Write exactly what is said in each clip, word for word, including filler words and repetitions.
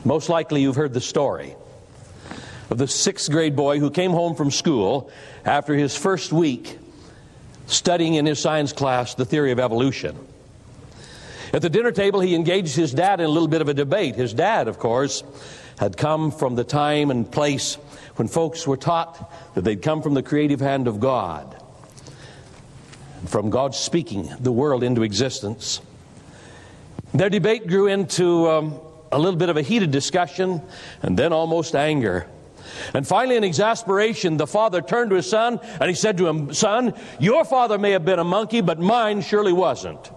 Most likely you've heard the story of the sixth grade boy who came home from school after his first week studying in his science class the theory of evolution. At the dinner table, he engaged his dad in a little bit of a debate. His dad, of course, had come from the time and place when folks were taught that they'd come from the creative hand of God, from God speaking the world into existence. Their debate grew into um, a little bit of a heated discussion, and then almost anger. And finally, in exasperation, the father turned to his son and he said to him, "Son, your father may have been a monkey, but mine surely wasn't."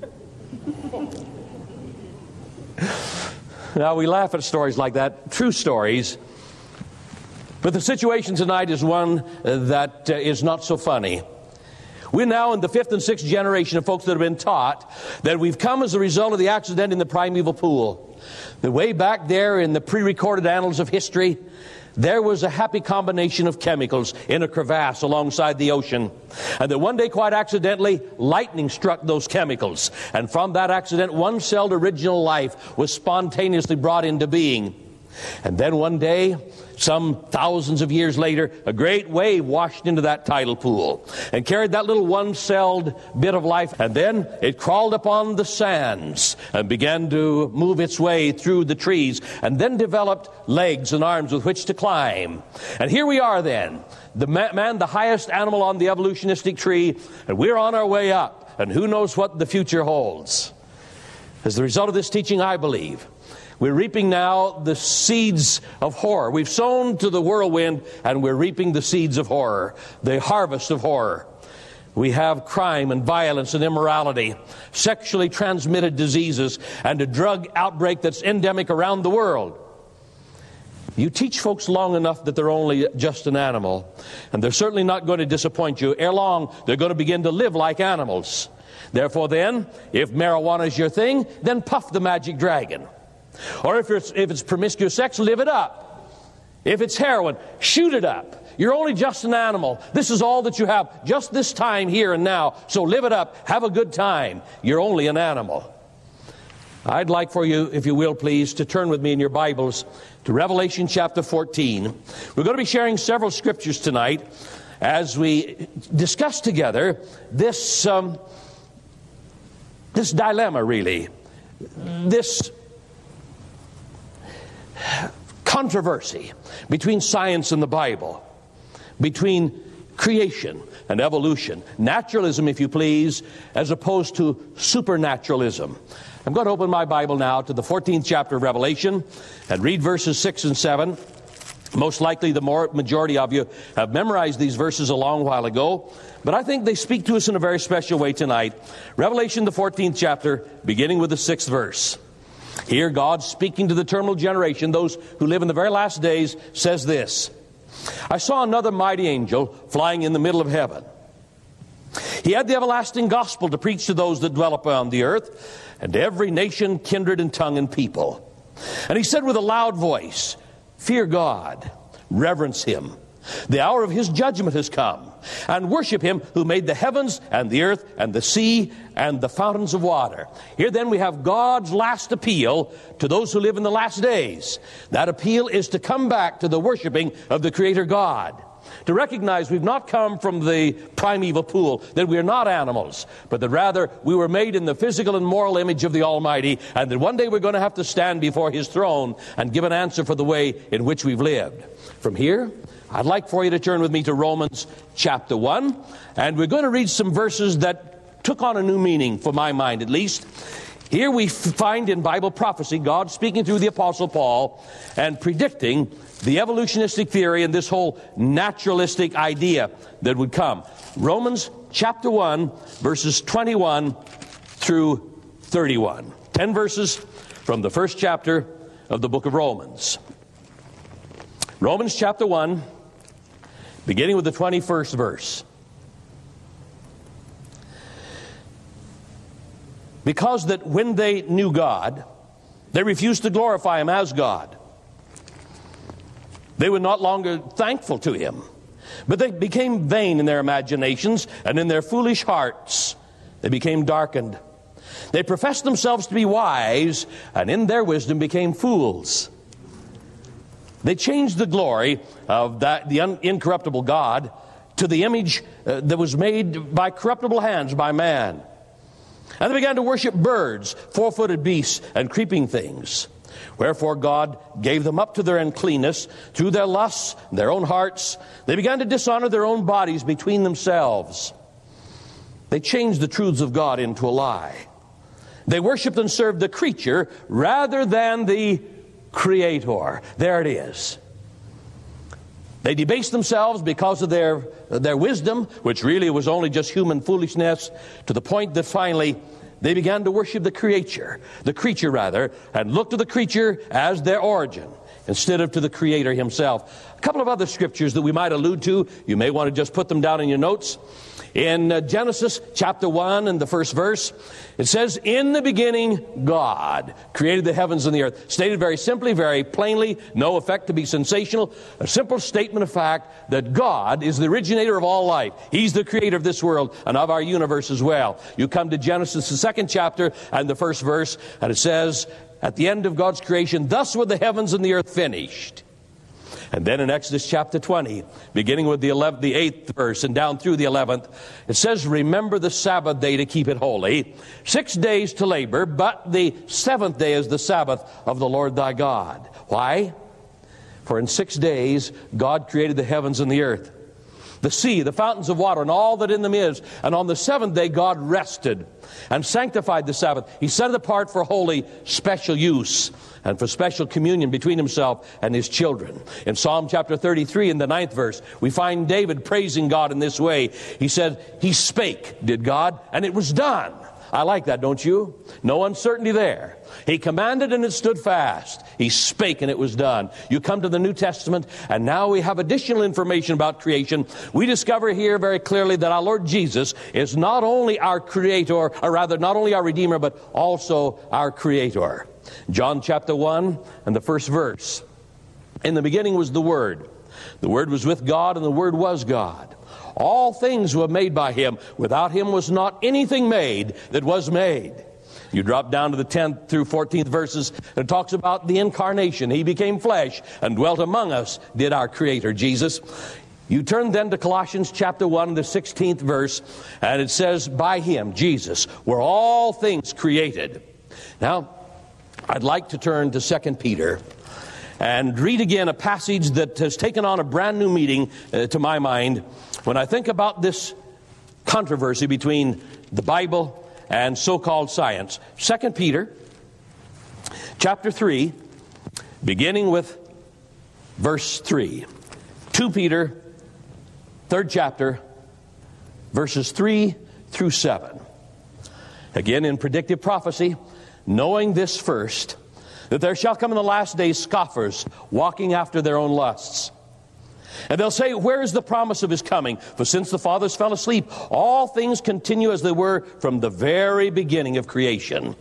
Now, we laugh at stories like that, true stories. But the situation tonight is one that uh, is not so funny. We're now in the fifth and sixth generation of folks that have been taught that we've come as a result of the accident in the primeval pool. The way back there in the pre-recorded annals of history, there was a happy combination of chemicals in a crevasse alongside the ocean. And that one day, quite accidentally, lightning struck those chemicals. And from that accident, one-celled original life was spontaneously brought into being. And then one day, some thousands of years later, a great wave washed into that tidal pool and carried that little one-celled bit of life. And then it crawled upon the sands and began to move its way through the trees, and then developed legs and arms with which to climb. And here we are then, the man, the highest animal on the evolutionistic tree, and we're on our way up, and who knows what the future holds. As the result of this teaching, I believe, we're reaping now the seeds of horror. We've sown to the whirlwind, and we're reaping the seeds of horror, the harvest of horror. We have crime and violence and immorality, sexually transmitted diseases, and a drug outbreak that's endemic around the world. You teach folks long enough that they're only just an animal, and they're certainly not going to disappoint you. Ere long, they're going to begin to live like animals. Therefore then, if marijuana is your thing, then puff the magic dragon. Or if it's, if it's promiscuous sex, live it up. If it's heroin, shoot it up. You're only just an animal. This is all that you have, just this time, here and now. So live it up. Have a good time. You're only an animal. I'd like for you, if you will, please, to turn with me in your Bibles to Revelation chapter fourteen. We're going to be sharing several scriptures tonight as we discuss together this, um, this dilemma, really. This controversy between science and the Bible, between creation and evolution, naturalism, if you please, as opposed to supernaturalism. I'm going to open my Bible now to the fourteenth chapter of Revelation and read verses six and seven. Most likely the more majority of you have memorized these verses a long while ago, but I think they speak to us in a very special way tonight. Revelation, the fourteenth chapter, beginning with the sixth verse. Here, God, speaking to the terminal generation, those who live in the very last days, says this: I saw another mighty angel flying in the middle of heaven. He had the everlasting gospel to preach to those that dwell upon the earth, and to every nation, kindred, and tongue, and people. And he said with a loud voice, Fear God, reverence Him. The hour of His judgment has come, and worship Him who made the heavens and the earth and the sea and the fountains of water. Here then we have God's last appeal to those who live in the last days. That appeal is to come back to the worshiping of the Creator God. To recognize we've not come from the primeval pool, that we are not animals, but that rather we were made in the physical and moral image of the Almighty, and that one day we're going to have to stand before His throne and give an answer for the way in which we've lived. From here, I'd like for you to turn with me to Romans chapter one, and we're going to read some verses that took on a new meaning, for my mind at least. Here we find in Bible prophecy God speaking through the Apostle Paul and predicting the evolutionistic theory and this whole naturalistic idea that would come. Romans chapter one, verses twenty-one through thirty-one. Ten verses from the first chapter of the book of Romans. Romans chapter one, beginning with the twenty-first verse. Because that when they knew God, they refused to glorify Him as God. They were not longer thankful to Him, but they became vain in their imaginations, and in their foolish hearts they became darkened. They professed themselves to be wise, and in their wisdom became fools. They changed the glory of that, the un- incorruptible God to the image uh, that was made by corruptible hands by man. And they began to worship birds, four-footed beasts, and creeping things. Wherefore God gave them up to their uncleanness through their lusts, their own hearts. They began to dishonor their own bodies between themselves. They changed the truths of God into a lie. They worshiped and served the creature rather than the Creator. There it is. They debased themselves because of their, their wisdom, which really was only just human foolishness, to the point that finally they began to worship the creature, the creature rather, and look to the creature as their origin instead of to the Creator himself. A couple of other scriptures that we might allude to. You may want to just put them down in your notes. In uh, Genesis chapter one and the first verse, it says, "In the beginning, God created the heavens and the earth." Stated very simply, very plainly, no effect to be sensational. A simple statement of fact that God is the originator of all life. He's the creator of this world and of our universe as well. You come to Genesis, the second chapter and the first verse, and it says, at the end of God's creation, "Thus were the heavens and the earth finished." And then in Exodus chapter twenty, beginning with the eleventh, the eighth verse and down through the eleventh, it says, "Remember the Sabbath day to keep it holy. Six days to labor, but the seventh day is the Sabbath of the Lord thy God." Why? For in six days God created the heavens and the earth, the sea, the fountains of water, and all that in them is. And on the seventh day God rested and sanctified the Sabbath. He set it apart for holy, special use and for special communion between himself and his children. In Psalm chapter thirty-three, in the ninth verse, we find David praising God in this way. He said, "He spake," did God, "and it was done." I like that, don't you? No uncertainty there. He commanded and it stood fast. He spake and it was done. You come to the New Testament and now we have additional information about creation. We discover here very clearly that our Lord Jesus is not only our creator, or rather not only our Redeemer, but also our creator. John chapter one and the first verse. "In the beginning was the Word. The Word was with God, and the Word was God. All things were made by him. Without him was not anything made that was made." You drop down to the tenth through fourteenth verses, and it talks about the incarnation. He became flesh and dwelt among us, did our Creator Jesus. You turn then to Colossians chapter one, the sixteenth verse, and it says, "By him, Jesus, were all things created." Now, I'd like to turn to Second Peter and read again a passage that has taken on a brand new meaning uh, to my mind when I think about this controversy between the Bible and so-called science. Second Peter chapter three, beginning with verse three. Second Peter, third chapter, verses three through seven. Again, in predictive prophecy, "Knowing this first, that there shall come in the last days scoffers, walking after their own lusts. And they'll say, where is the promise of his coming? For since the fathers fell asleep, all things continue as they were from the very beginning of creation."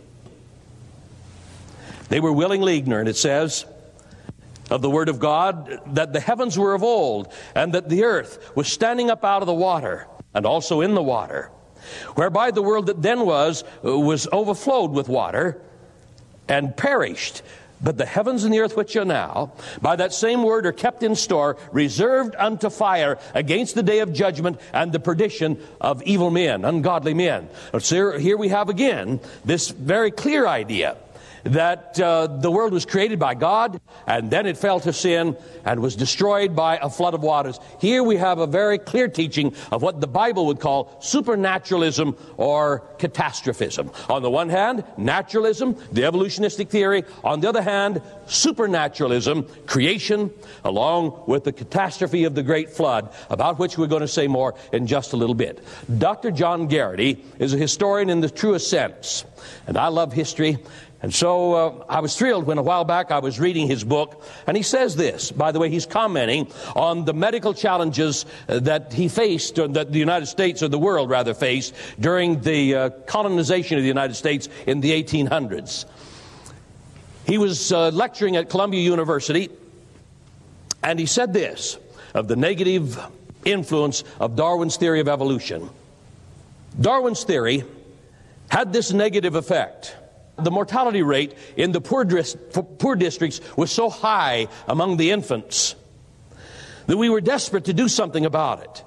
They were willingly ignorant, it says, of the word of God, that the heavens were of old, and that the earth was standing up out of the water, and also in the water, whereby the world that then was, was overflowed with water, and perished. But the heavens and the earth which are now, by that same word are kept in store, reserved unto fire against the day of judgment and the perdition of evil men, ungodly men. So here we have again this very clear idea that uh, the world was created by God, and then it fell to sin and was destroyed by a flood of waters. Here we have a very clear teaching of what the Bible would call supernaturalism or catastrophism. On the one hand, naturalism, the evolutionistic theory. On the other hand, supernaturalism, creation, along with the catastrophe of the great flood, about which we're going to say more in just a little bit. Doctor John Garrity is a historian in the truest sense, and I love history. And so uh, I was thrilled when a while back I was reading his book, and he says this. By the way, he's commenting on the medical challenges uh, that he faced, or that the United States, or the world rather, faced during the uh, colonization of the United States in the eighteen hundreds. He was uh, lecturing at Columbia University, and he said this of the negative influence of Darwin's theory of evolution. Darwin's theory had this negative effect. the mortality rate in the poor, dis- poor districts was so high among the infants that we were desperate to do something about it.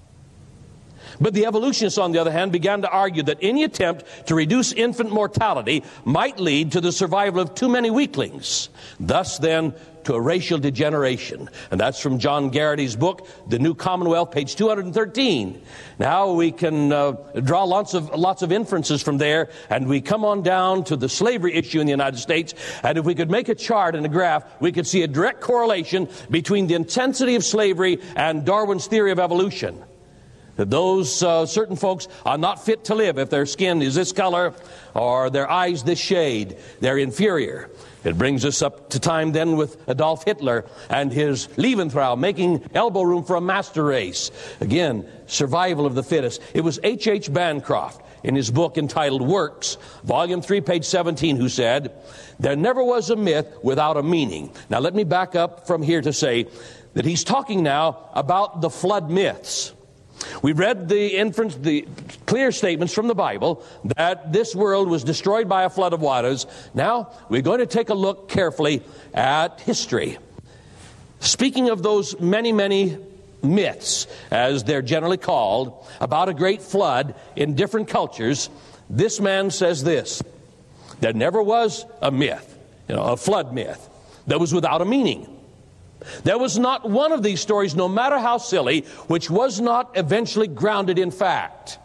But the evolutionists, on the other hand, began to argue that any attempt to reduce infant mortality might lead to the survival of too many weaklings, thus then to a racial degeneration. And that's from John Garrity's book, The New Commonwealth, page two hundred thirteen. Now we can uh, draw lots of lots of inferences from there, and we come on down to the slavery issue in the United States. And if we could make a chart and a graph, we could see a direct correlation between the intensity of slavery and Darwin's theory of evolution. That those uh, certain folks are not fit to live if their skin is this color or their eyes this shade. They're inferior. It brings us up to time then with Adolf Hitler and his Lebensraum, making elbow room for a master race. Again, survival of the fittest. It was H H Bancroft in his book entitled Works, volume three, page seventeen, who said, "There never was a myth without a meaning." Now let me back up from here to say that he's talking now about the flood myths. We read the inference, the clear statements from the Bible that this world was destroyed by a flood of waters. Now, we're going to take a look carefully at history. Speaking of those many, many myths, as they're generally called, about a great flood in different cultures, this man says this: there never was a myth, you know, a flood myth, that was without a meaning. There was not one of these stories, no matter how silly, which was not eventually grounded in fact.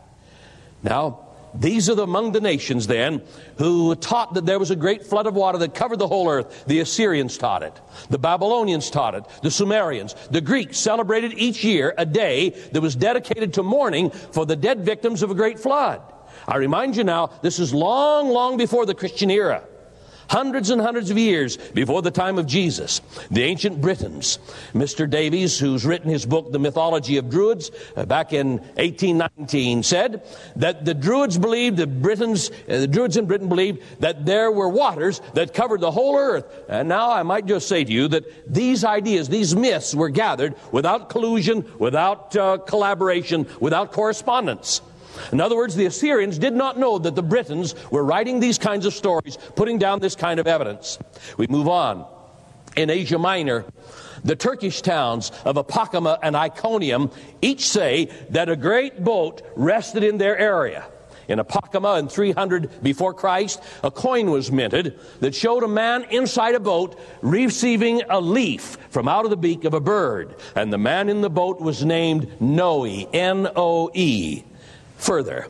Now, these are the, among the nations then who taught that there was a great flood of water that covered the whole earth. The Assyrians taught it. The Babylonians taught it. The Sumerians. The Greeks celebrated each year a day that was dedicated to mourning for the dead victims of a great flood. I remind you now, this is long, long before the Christian era. Hundreds and hundreds of years before the time of Jesus, the ancient Britons. Mister Davies, who's written his book, The Mythology of Druids, uh, back in eighteen nineteen, said that the Druids believed, the Britons, uh, the Druids in Britain believed that there were waters that covered the whole earth. And now I might just say to you that these ideas, these myths were gathered without collusion, without uh, collaboration, without correspondence. In other words, the Assyrians did not know that the Britons were writing these kinds of stories, putting down this kind of evidence. We move on. In Asia Minor, the Turkish towns of Apakama and Iconium each say that a great boat rested in their area. In Apakama in three hundred before Christ, a coin was minted that showed a man inside a boat receiving a leaf from out of the beak of a bird. And the man in the boat was named Noe, N O E. Further,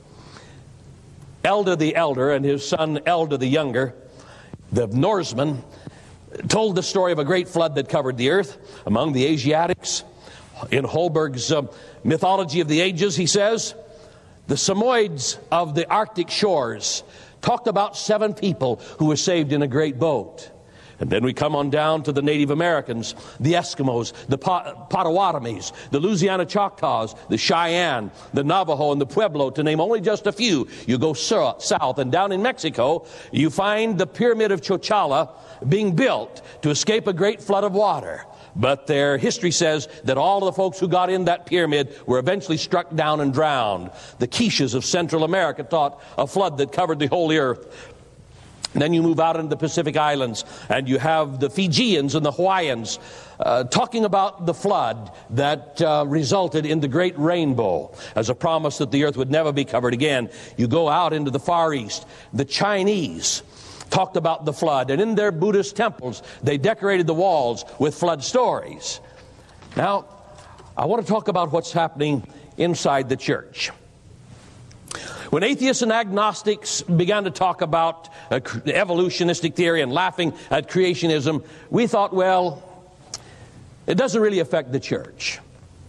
Elda the elder and his son Elda the younger, the Norsemen, told the story of a great flood that covered the earth. Among the Asiatics, in Holberg's uh, Mythology of the Ages, he says, the Samoyeds of the Arctic shores talked about seven people who were saved in a great boat. And then we come on down to the Native Americans, the Eskimos, the Potawatomis, the Louisiana Choctaws, the Cheyenne, the Navajo, and the Pueblo, to name only just a few. You go south, and down in Mexico, you find the Pyramid of Chochala being built to escape a great flood of water. But their history says that all of the folks who got in that pyramid were eventually struck down and drowned. The Quiches of Central America taught a flood that covered the whole earth. And then you move out into the Pacific Islands, and you have the Fijians and the Hawaiians uh, talking about the flood that uh, resulted in the Great Rainbow as a promise that the earth would never be covered again. You go out into the Far East. The Chinese talked about the flood, and in their Buddhist temples, they decorated the walls with flood stories. Now, I want to talk about what's happening inside the church. When atheists and agnostics began to talk about uh, evolutionistic theory and laughing at creationism, we thought, well, it doesn't really affect the church.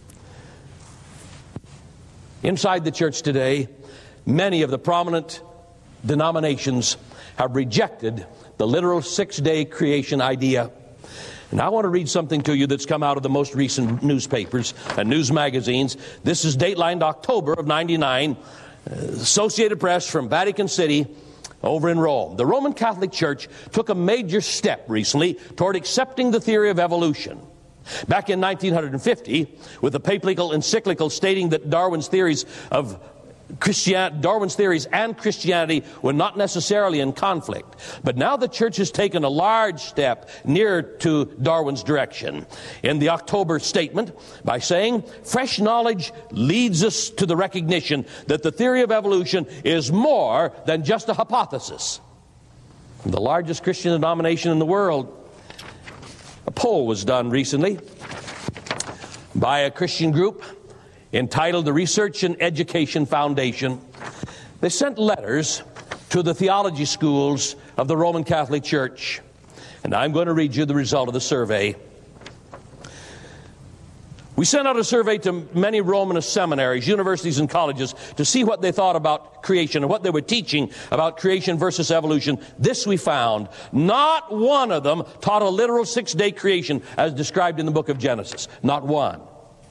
Inside the church today, many of the prominent denominations have rejected the literal six-day creation idea. And I want to read something to you that's come out of the most recent newspapers and news magazines. This is datelined October of ninety-nine. Associated Press from Vatican City over in Rome. The Roman Catholic Church took a major step recently toward accepting the theory of evolution. Back in nineteen fifty, with a papal encyclical stating that Darwin's theories of Christian, Darwin's theories and Christianity were not necessarily in conflict. But now the church has taken a large step nearer to Darwin's direction in the October statement by saying, fresh knowledge leads us to the recognition that the theory of evolution is more than just a hypothesis. The largest Christian denomination in the world, a poll was done recently by a Christian group entitled the Research and Education Foundation. They sent letters to the theology schools of the Roman Catholic Church. And I'm going to read you the result of the survey. We sent out a survey to many Romanist seminaries, universities, and colleges to see what they thought about creation and what they were teaching about creation versus evolution. This we found. Not one of them taught a literal six-day creation as described in the book of Genesis. Not one.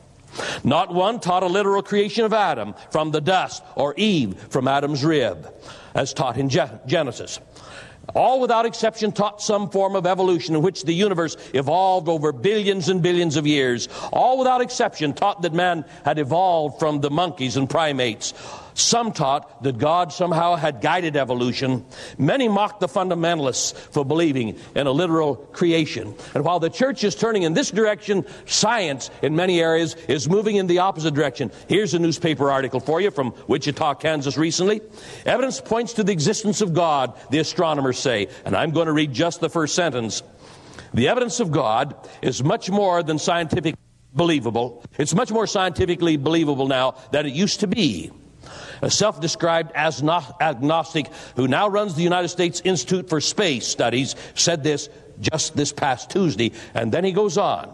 Not one taught a literal creation of Adam from the dust, or Eve from Adam's rib, as taught in Genesis. All without exception taught some form of evolution in which the universe evolved over billions and billions of years. All without exception taught that man had evolved from the monkeys and primates. Some taught that God somehow had guided evolution. Many mocked the fundamentalists for believing in a literal creation. And while the church is turning in this direction, science in many areas is moving in the opposite direction. Here's a newspaper article for you from Wichita, Kansas recently. Evidence points to the existence of God, the astronomers say. And I'm going to read just the first sentence. The evidence of God is much more than scientific believable. It's much more scientifically believable now than it used to be. A self-described agnostic who now runs the United States Institute for Space Studies said this just this past Tuesday, and then he goes on.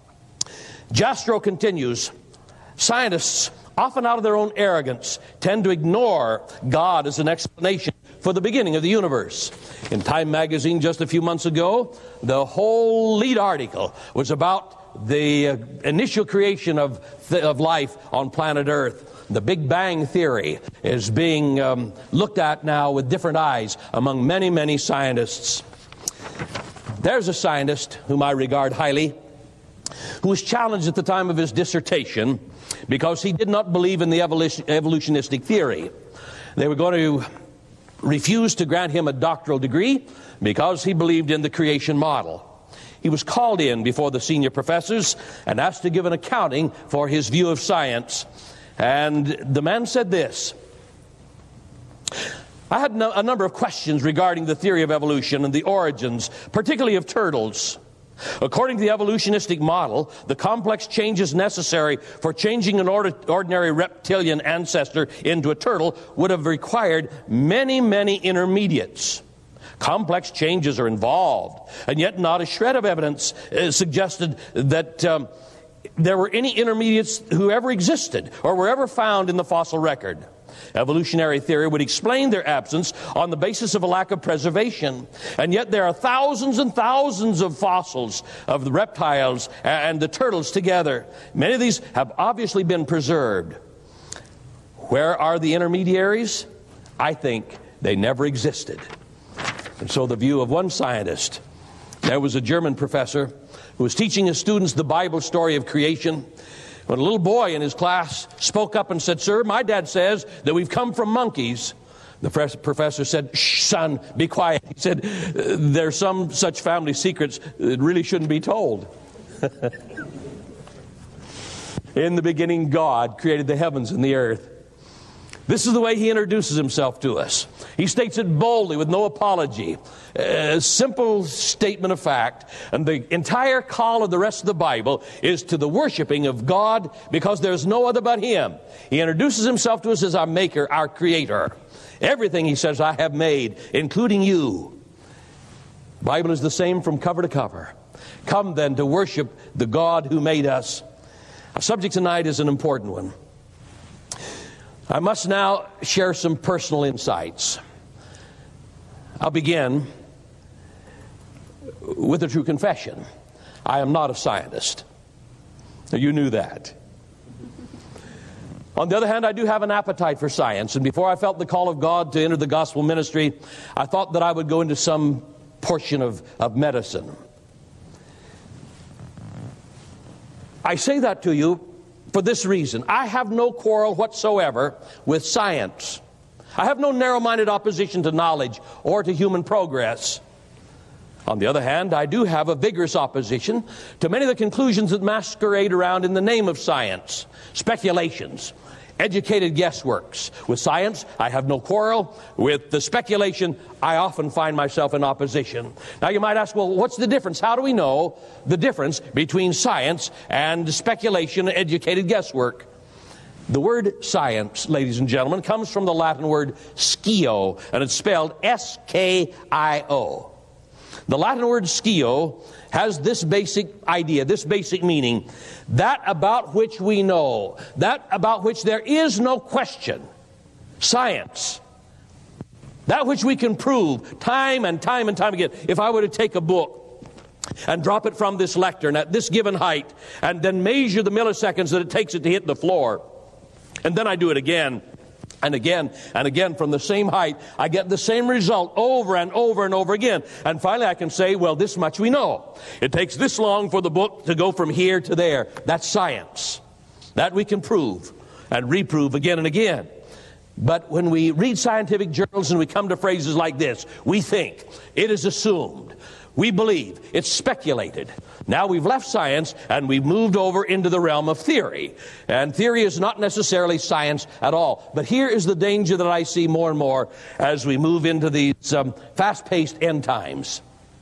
Jastrow continues, scientists, often out of their own arrogance, tend to ignore God as an explanation for the beginning of the universe. In Time magazine just a few months ago, the whole lead article was about the uh, initial creation of, th- of life on planet Earth. The Big Bang Theory is being um, looked at now with different eyes among many, many scientists. There's a scientist whom I regard highly, who was challenged at the time of his dissertation because he did not believe in the evolution, evolutionistic theory. They were going to refuse to grant him a doctoral degree because he believed in the creation model. He was called in before the senior professors and asked to give an accounting for his view of science. And the man said this: I had no, a number of questions regarding the theory of evolution and the origins, particularly of turtles. According to the evolutionistic model, the complex changes necessary for changing an ordinary reptilian ancestor into a turtle would have required many, many intermediates. Complex changes are involved, and yet not a shred of evidence uh, suggested that um, there were any intermediates who ever existed or were ever found in the fossil record. Evolutionary theory would explain their absence on the basis of a lack of preservation. And yet there are thousands and thousands of fossils of the reptiles and the turtles together. Many of these have obviously been preserved. Where are the intermediaries? I think they never existed. And so the view of one scientist, there was a German professor who was teaching his students the Bible story of creation, when a little boy in his class spoke up and said, "Sir, my dad says that we've come from monkeys." The professor said, "Shh, son, be quiet." He said, "There's some such family secrets that really shouldn't be told." In the beginning, God created the heavens and the earth. This is the way he introduces himself to us. He states it boldly with no apology. A simple statement of fact. And the entire call of the rest of the Bible is to the worshiping of God, because there's no other but him. He introduces himself to us as our maker, our creator. Everything, he says, I have made, including you. The Bible is the same from cover to cover. Come then to worship the God who made us. Our subject tonight is an important one. I must now share some personal insights. I'll begin with a true confession. I am not a scientist. You knew that. On the other hand, I do have an appetite for science. And before I felt the call of God to enter the gospel ministry, I thought that I would go into some portion of, of medicine. I say that to you for this reason. I have no quarrel whatsoever with science. I have no narrow-minded opposition to knowledge or to human progress. On the other hand, I do have a vigorous opposition to many of the conclusions that masquerade around in the name of science, speculations, educated guessworks. With science, I have no quarrel. With the speculation, I often find myself in opposition. Now you might ask, well, what's the difference? How do we know the difference between science and speculation and educated guesswork? The word science, ladies and gentlemen, comes from the Latin word skio, and it's spelled S K I O. The Latin word skio has this basic idea, this basic meaning, that about which we know, that about which there is no question. Science. That which we can prove time and time and time again. If I were to take a book and drop it from this lectern at this given height and then measure the milliseconds that it takes it to hit the floor, and then I do it again and again and again from the same height, I get the same result over and over and over again. And finally I can say, well, this much we know. It takes this long for the book to go from here to there. That's science. That we can prove and reprove again and again. But when we read scientific journals and we come to phrases like this, we think, it is assumed, we believe, it's speculated. Now we've left science and we've moved over into the realm of theory. And theory is not necessarily science at all. But here is the danger that I see more and more as we move into these um, fast-paced end times.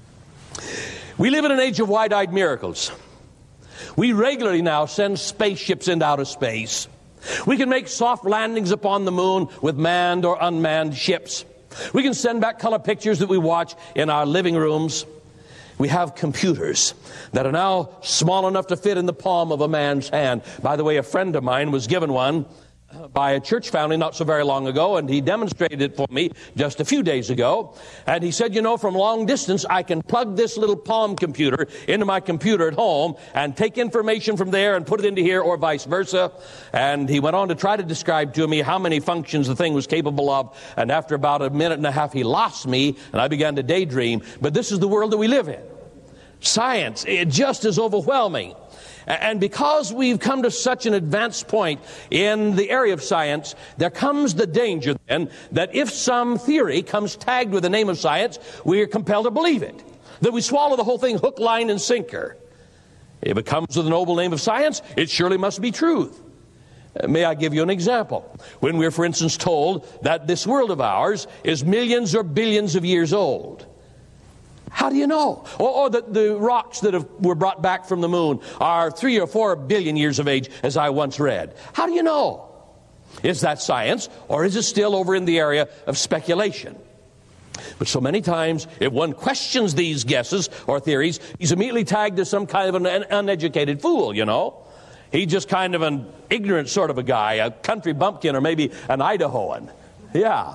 We live in an age of wide-eyed miracles. We regularly now send spaceships into outer space. We can make soft landings upon the moon with manned or unmanned ships. We can send back color pictures that we watch in our living rooms. We have computers that are now small enough to fit in the palm of a man's hand. By the way, a friend of mine was given one by a church family not so very long ago, and he demonstrated it for me just a few days ago. And he said, you know, from long distance, I can plug this little palm computer into my computer at home and take information from there and put it into here, or vice versa. And he went on to try to describe to me how many functions the thing was capable of. And after about a minute and a half, he lost me, and I began to daydream. But this is the world that we live in. Science, it just is overwhelming. And because we've come to such an advanced point in the area of science, there comes the danger then that if some theory comes tagged with the name of science, we are compelled to believe it. That we swallow the whole thing hook, line, and sinker. If it comes with the noble name of science, it surely must be truth. May I give you an example? When we're, for instance, told that this world of ours is millions or billions of years old. How do you know? Or, or that the rocks that have, were brought back from the moon are three or four billion years of age, as I once read. How do you know? Is that science, or is it still over in the area of speculation? But so many times, if one questions these guesses or theories, he's immediately tagged as some kind of an uneducated fool, you know. He's just kind of an ignorant sort of a guy, a country bumpkin, or maybe an Idahoan. Yeah.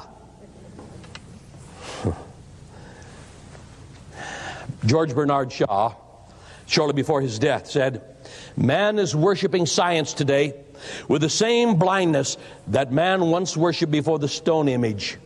George Bernard Shaw, shortly before his death, said, man is worshiping science today with the same blindness that man once worshipped before the stone image.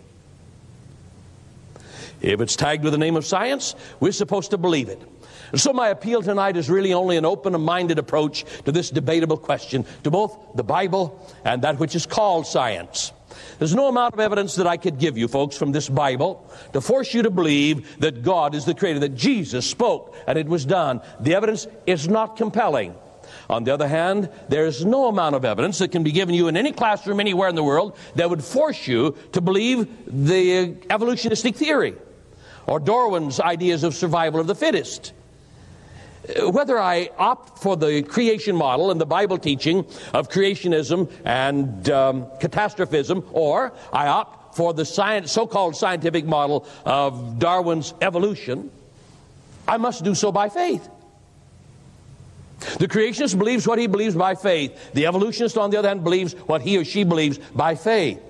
If it's tagged with the name of science, we're supposed to believe it. And so my appeal tonight is really only an open-minded approach to this debatable question, to both the Bible and that which is called science. There's no amount of evidence that I could give you, folks, from this Bible to force you to believe that God is the Creator, that Jesus spoke and it was done. The evidence is not compelling. On the other hand, there's no amount of evidence that can be given you in any classroom anywhere in the world that would force you to believe the evolutionistic theory or Darwin's ideas of survival of the fittest. Whether I opt for the creation model and the Bible teaching of creationism and um, catastrophism, or I opt for the science, so-called scientific model of Darwin's evolution, I must do so by faith. The creationist believes what he believes by faith. The evolutionist, on the other hand, believes what he or she believes by faith.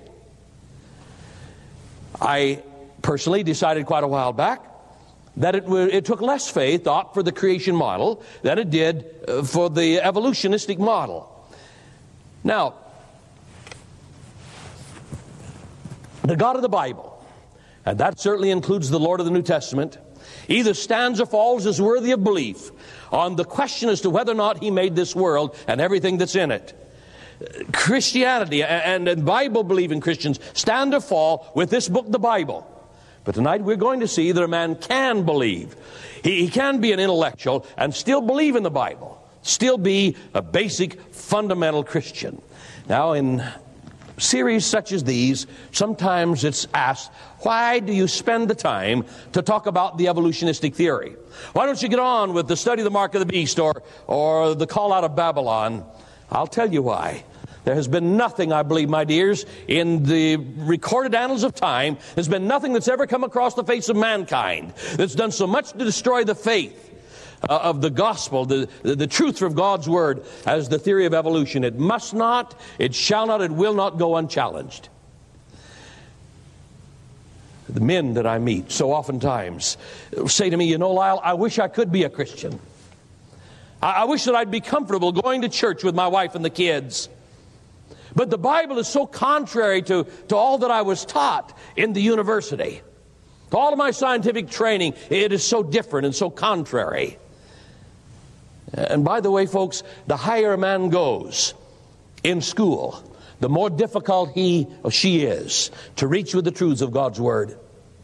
I personally decided quite a while back that it, it took less faith to opt for the creation model than it did uh, for the evolutionistic model. Now, the God of the Bible, and that certainly includes the Lord of the New Testament, either stands or falls as worthy of belief on the question as to whether or not He made this world and everything that's in it. Christianity and, and Bible-believing Christians stand or fall with this book, the Bible. But tonight we're going to see that a man can believe. He, he can be an intellectual and still believe in the Bible. Still be a basic, fundamental Christian. Now, in series such as these, sometimes it's asked, why do you spend the time to talk about the evolutionistic theory? Why don't you get on with the study of the mark of the beast or, or the call out of Babylon? I'll tell you why. There has been nothing, I believe, my dears, in the recorded annals of time, there's been nothing that's ever come across the face of mankind that's done so much to destroy the faith uh, of the gospel, the, the, the truth of God's word, as the theory of evolution. It must not, it shall not, it will not go unchallenged. The men that I meet so oftentimes say to me, you know, Lyle, I wish I could be a Christian. I, I wish that I'd be comfortable going to church with my wife and the kids. But the Bible is so contrary to, to all that I was taught in the university. To all of my scientific training, it is so different and so contrary. And by the way, folks, the higher a man goes in school, the more difficult he or she is to reach with the truths of God's Word.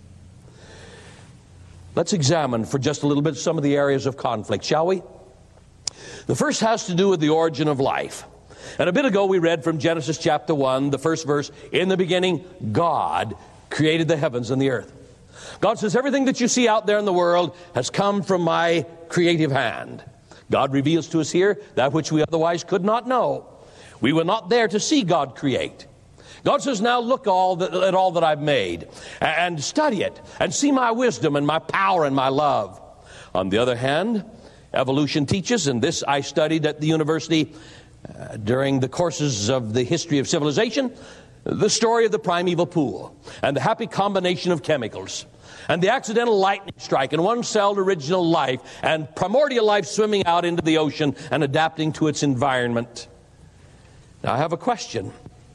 Let's examine for just a little bit some of the areas of conflict, shall we? The first has to do with the origin of life. And a bit ago we read from Genesis chapter one, the first verse, in the beginning, God created the heavens and the earth. God says everything that you see out there in the world has come from my creative hand. God reveals to us here that which we otherwise could not know. We were not there to see God create. God says, now look all that, at all that I've made and study it and see my wisdom and my power and my love. On the other hand, evolution teaches, and this I studied at the university uh, during the courses of the history of civilization, the story of the primeval pool and the happy combination of chemicals and the accidental lightning strike and one-celled original life and primordial life swimming out into the ocean and adapting to its environment. Now, I have a question.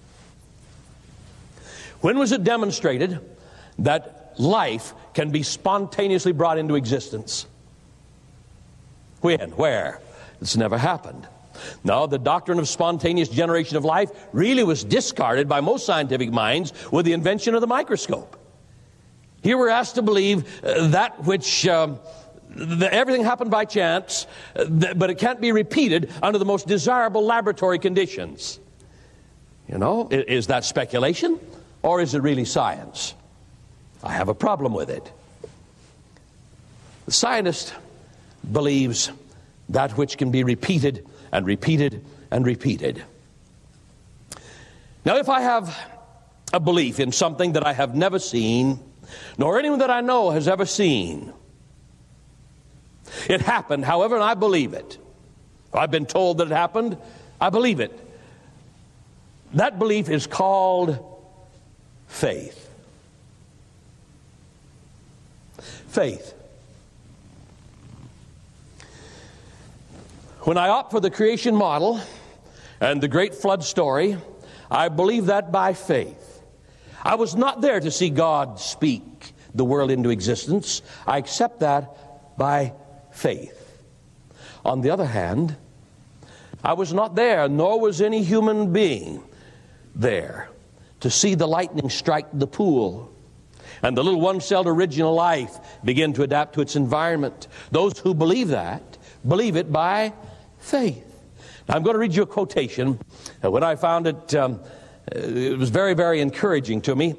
When was it demonstrated that life can be spontaneously brought into existence? When? Where? It's never happened. No, the doctrine of spontaneous generation of life really was discarded by most scientific minds with the invention of the microscope. Here we're asked to believe uh, that which um, the, everything happened by chance, uh, th- but it can't be repeated under the most desirable laboratory conditions. You know, is, is that speculation or is it really science? I have a problem with it. The scientist believes that which can be repeated and repeated and repeated. Now, if I have a belief in something that I have never seen, nor anyone that I know has ever seen, it happened, however, and I believe it. I've been told that it happened, I believe it. That belief is called faith. Faith. When I opt for the creation model and the great flood story, I believe that by faith. I was not there to see God speak the world into existence. I accept that by faith. On the other hand, I was not there, nor was any human being there to see the lightning strike the pool and the little one-celled original life begin to adapt to its environment. Those who believe that, believe it by faith. Now, I'm going to read you a quotation. When I found it, um, it was very, very encouraging to me.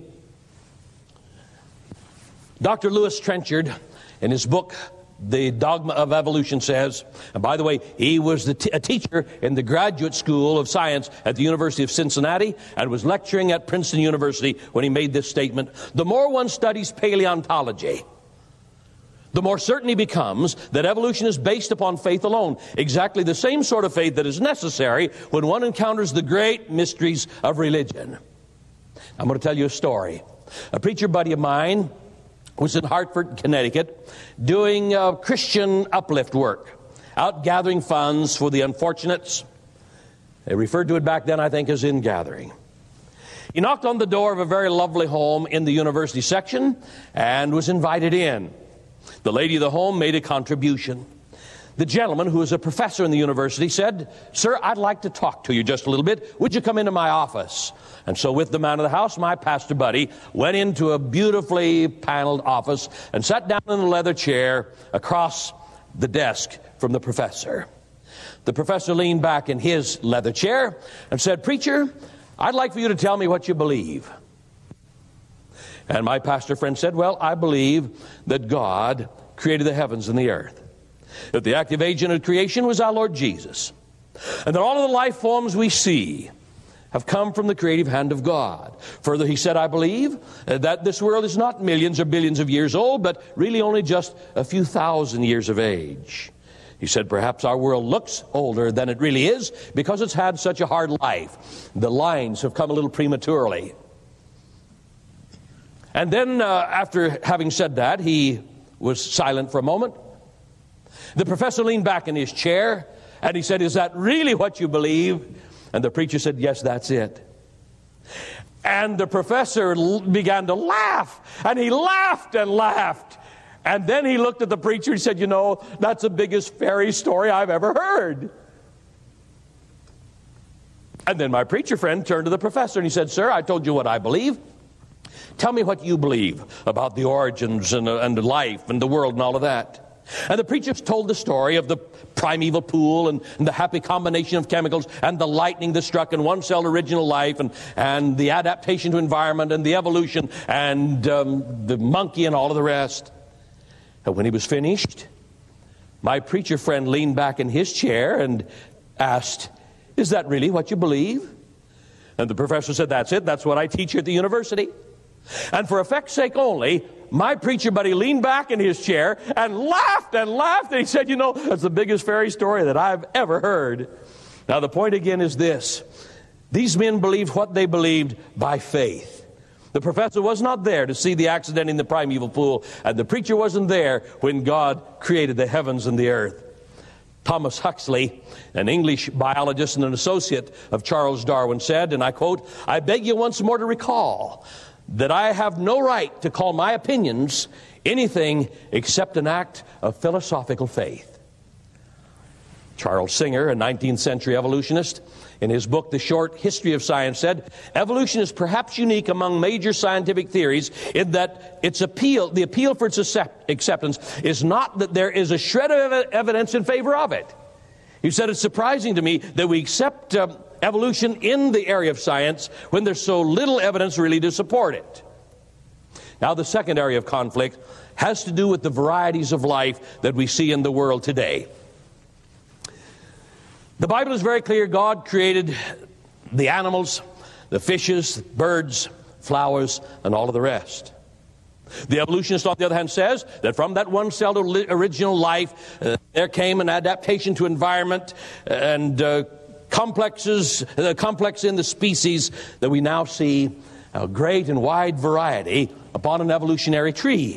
Doctor Lewis Trenchard, in his book, The Dogma of Evolution, says, and by the way, he was the t- a teacher in the Graduate School of Science at the University of Cincinnati and was lecturing at Princeton University when he made this statement: the more one studies paleontology, the more certain he becomes that evolution is based upon faith alone. Exactly the same sort of faith that is necessary when one encounters the great mysteries of religion. I'm going to tell you a story. A preacher buddy of mine was in Hartford, Connecticut, doing uh, Christian uplift work, out gathering funds for the unfortunates. They referred to it back then, I think, as in-gathering. He knocked on the door of a very lovely home in the university section and was invited in. The lady of the home made a contribution. the gentleman, who is a professor in the university, said, "Sir, I'd like to talk to you just a little bit. Would you come into my office?" And so with the man of the house, my pastor buddy went into a beautifully paneled office and sat down in a leather chair across the desk from the professor. The professor leaned back in his leather chair and said, "Preacher, I'd like for you to tell me what you believe." And my pastor friend said, "Well, I believe that God created the heavens and the earth, that the active agent of creation was our Lord Jesus, and that all of the life forms we see have come from the creative hand of God. Further, he said, I believe that this world is not millions or billions of years old, but really only just a few thousand years of age. He said, perhaps our world looks older than it really is because it's had such a hard life. The lines have come a little prematurely." And then, uh, after having said that, he was silent for a moment. The professor leaned back in his chair, and he said, "Is that really what you believe?" And the preacher said, "Yes, that's it." And the professor l- began to laugh, and he laughed and laughed. And then he looked at the preacher and said, "You know, that's the biggest fairy story I've ever heard." And then my preacher friend turned to the professor and he said, "Sir, I told you what I believe. Tell me what you believe about the origins and, uh, and life and the world and all of that." And the preacher told the story of the primeval pool and, and the happy combination of chemicals and the lightning that struck in one-celled original life and, and the adaptation to environment and the evolution and um, the monkey and all of the rest. And when he was finished, my preacher friend leaned back in his chair and asked, "Is that really what you believe?" And the professor said, "That's it. That's what I teach here at the university." And for effect's sake only, my preacher buddy leaned back in his chair and laughed and laughed. And he said, "You know, that's the biggest fairy story that I've ever heard." Now, the point again is this. These men believed what they believed by faith. The professor was not there to see the accident in the primeval pool, and the preacher wasn't there when God created the heavens and the earth. Thomas Huxley, an English biologist and an associate of Charles Darwin, said, and I quote, "I beg you once more to recall that I have no right to call my opinions anything except an act of philosophical faith." Charles Singer, a nineteenth century evolutionist, in his book, The Short History of Science, said, "Evolution is perhaps unique among major scientific theories in that its appeal, the appeal for its accept, acceptance is not that there is a shred of ev- evidence in favor of it." He said, "It's surprising to me that we accept uh, evolution in the area of science when there's so little evidence really to support it." Now, the second area of conflict has to do with the varieties of life that we see in the world today. The Bible is very clear. God created the animals, the fishes, birds, flowers, and all of the rest. The evolutionist, on the other hand, says that from that one-celled original life, uh, there came an adaptation to environment and uh, complexes, uh, complex in the species that we now see a great and wide variety upon an evolutionary tree.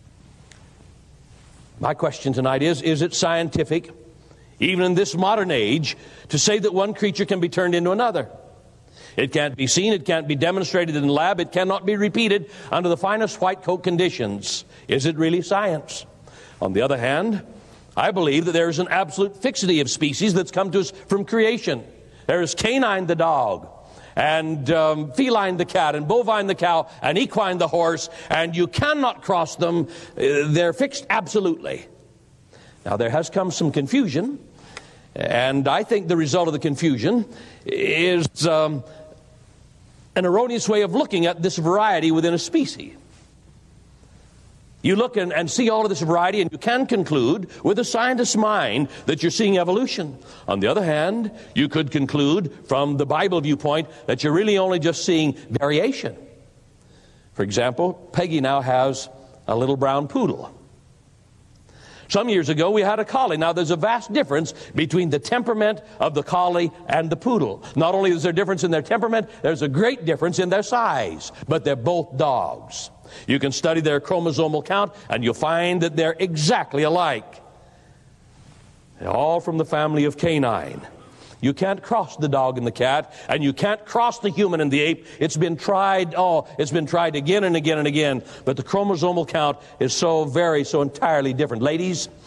My question tonight is, is it scientific, even in this modern age, to say that one creature can be turned into another? It can't be seen, it can't be demonstrated in the lab, it cannot be repeated under the finest white coat conditions. Is it really science? On the other hand, I believe that there is an absolute fixity of species that's come to us from creation. There is canine the dog, and um, feline the cat, and bovine the cow, and equine the horse, and you cannot cross them. Uh, they're fixed absolutely. Now, there has come some confusion, and I think the result of the confusion is um, an erroneous way of looking at this variety within a species. You look and, and see all of this variety, and you can conclude with a scientist's mind that you're seeing evolution. On the other hand, you could conclude from the Bible viewpoint that you're really only just seeing variation. For example, Peggy now has a little brown poodle. Some years ago, we had a collie. Now, there's a vast difference between the temperament of the collie and the poodle. Not only is there a difference in their temperament, there's a great difference in their size. But they're both dogs. You can study their chromosomal count, and you'll find that they're exactly alike. They're all from the family of canine. You can't cross the dog and the cat, and you can't cross the human and the ape. It's been tried, oh, it's been tried again and again and again. But the chromosomal count is so very, so entirely different. Ladies,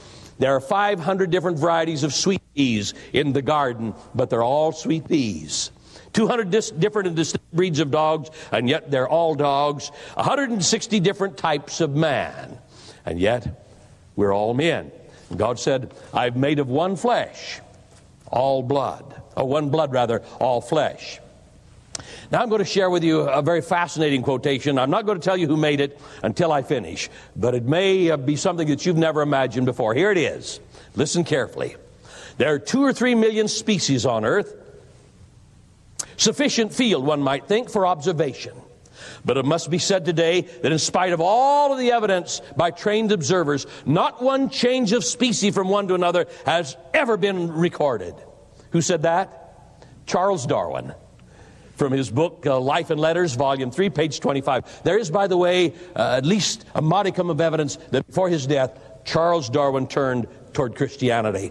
There are five hundred different varieties of sweet peas in the garden, but they're all sweet peas. two hundred dis- different and distinct breeds of dogs, and yet they're all dogs. one hundred sixty different types of man, and yet we're all men. And God said, I've made of one flesh, all blood. Or one blood, rather, all flesh. Now I'm going to share with you a very fascinating quotation. I'm not going to tell you who made it until I finish, but it may uh, be something that you've never imagined before. Here it is. Listen carefully. There are two or three million species on earth. Sufficient field, one might think, for observation. But it must be said today that in spite of all of the evidence by trained observers, not one change of species from one to another has ever been recorded. Who said that? Charles Darwin. From his book, uh, Life and Letters, Volume three, page twenty-five. There is, by the way, uh, at least a modicum of evidence that before his death, Charles Darwin turned toward Christianity.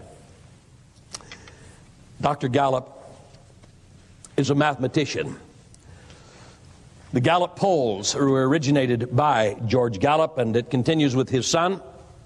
Doctor Gallup is a mathematician. The Gallup polls were originated by George Gallup, and it continues with his son.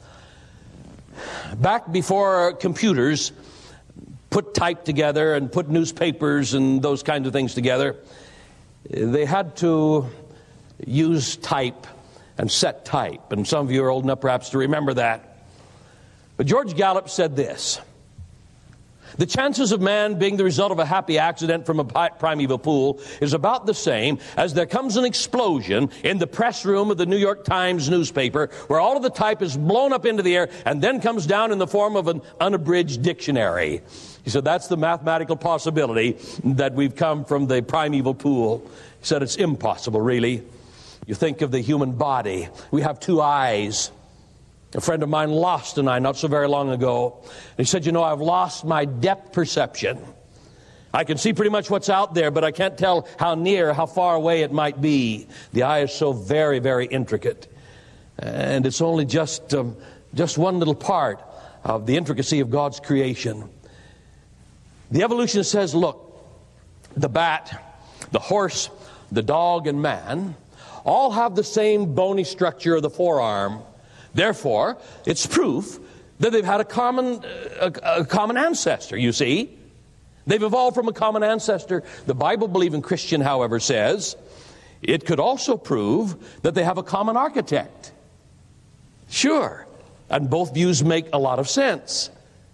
Back before computers put type together and put newspapers and those kinds of things together, they had to use type and set type. And some of you are old enough perhaps to remember that. But George Gallup said this: the chances of man being the result of a happy accident from a primeval pool is about the same as there comes an explosion in the press room of the New York Times newspaper where all of the type is blown up into the air and then comes down in the form of an unabridged dictionary. He said that's the mathematical possibility that we've come from the primeval pool. He said it's impossible, really. You think of the human body. We have two eyes. A friend of mine lost an eye not so very long ago. He said, you know, I've lost my depth perception. I can see pretty much what's out there, but I can't tell how near, how far away it might be. The eye is so very, very intricate. And it's only just, um, just one little part of the intricacy of God's creation. The evolutionist says, look, the bat, the horse, the dog, and man all have the same bony structure of the forearm. Therefore, it's proof that they've had a common, a, a common ancestor, you see. They've evolved from a common ancestor. The Bible-believing Christian, however, says it could also prove that they have a common architect. Sure, and both views make a lot of sense.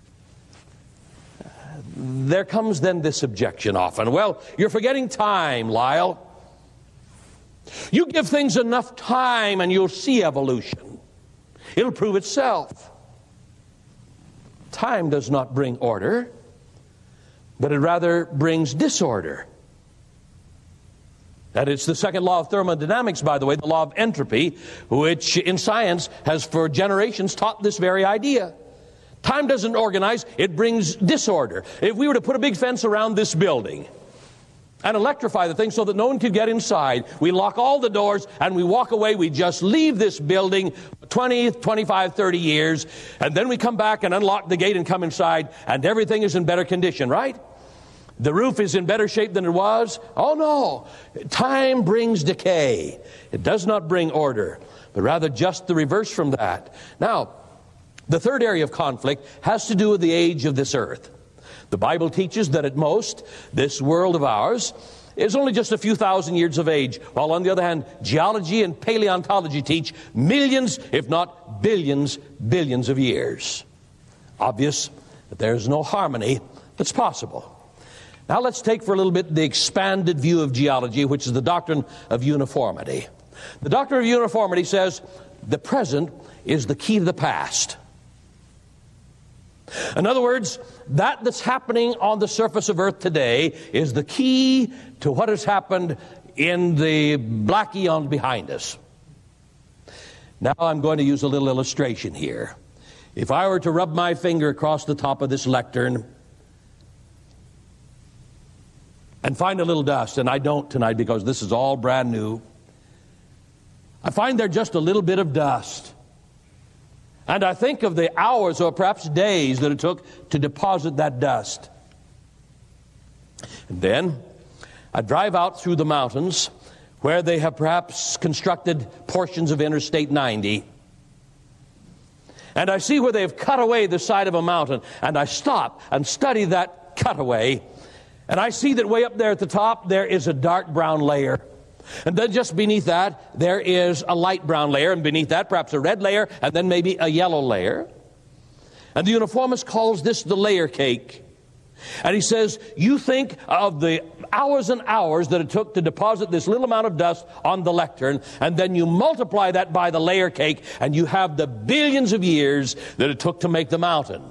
There comes then this objection often. Well, you're forgetting time, Lyle. You give things enough time and you'll see evolution. It'll prove itself. Time does not bring order, but it rather brings disorder. And it's the second law of thermodynamics, by the way, the law of entropy, which in science has for generations taught this very idea. Time doesn't organize, it brings disorder. If we were to put a big fence around this building and electrify the thing so that no one could get inside, we lock all the doors and we walk away, we just leave this building twenty, twenty-five, thirty years, and then we come back and unlock the gate and come inside, and everything is in better condition, right? The roof is in better shape than it was. Oh no, time brings decay. It does not bring order, but rather just the reverse from that. Now, the third area of conflict has to do with the age of this earth. The Bible teaches that at most, this world of ours is only just a few thousand years of age, while on the other hand, geology and paleontology teach millions, if not billions, billions of years. Obvious that there's no harmony that's possible. Now let's take for a little bit the expanded view of geology, which is the doctrine of uniformity. The doctrine of uniformity says the present is the key to the past. In other words, that that's happening on the surface of earth today is the key to what has happened in the black eons behind us. Now I'm going to use a little illustration here. If I were to rub my finger across the top of this lectern and find a little dust, and I don't tonight because this is all brand new, I find there just a little bit of dust. And I think of the hours or perhaps days that it took to deposit that dust. And then I drive out through the mountains where they have perhaps constructed portions of Interstate ninety. And I see where they've cut away the side of a mountain. And I stop and study that cutaway. And I see that way up there at the top, there is a dark brown layer. And then just beneath that, there is a light brown layer. And beneath that, perhaps a red layer, and then maybe a yellow layer. And the uniformist calls this the layer cake. And he says, you think of the hours and hours that it took to deposit this little amount of dust on the lectern, and then you multiply that by the layer cake, and you have the billions of years that it took to make the mountain.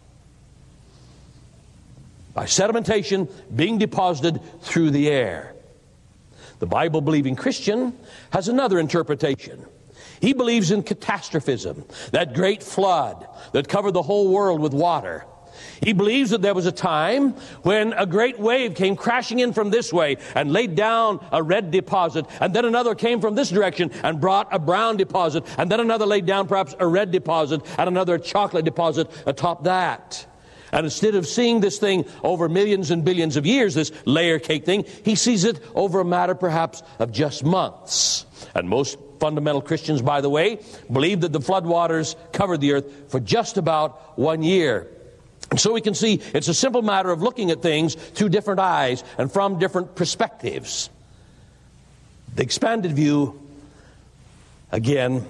By sedimentation being deposited through the air. The Bible-believing Christian has another interpretation. He believes in catastrophism, that great flood that covered the whole world with water. He believes that there was a time when a great wave came crashing in from this way and laid down a red deposit, and then another came from this direction and brought a brown deposit, and then another laid down perhaps a red deposit and another chocolate deposit atop that. And instead of seeing this thing over millions and billions of years, this layer cake thing, he sees it over a matter perhaps of just months. And most fundamental Christians, by the way, believe that the floodwaters covered the earth for just about one year. And so we can see it's a simple matter of looking at things through different eyes and from different perspectives. The expanded view, again,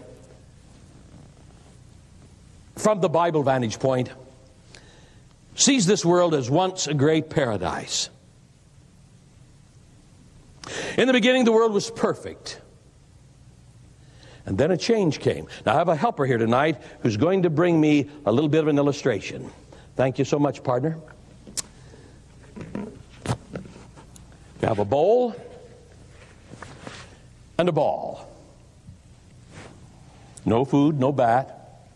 from the Bible vantage point, sees this world as once a great paradise. In the beginning, the world was perfect. And then a change came. Now, I have a helper here tonight who's going to bring me a little bit of an illustration. Thank you so much, partner. We have a bowl and a ball. No food, no bat.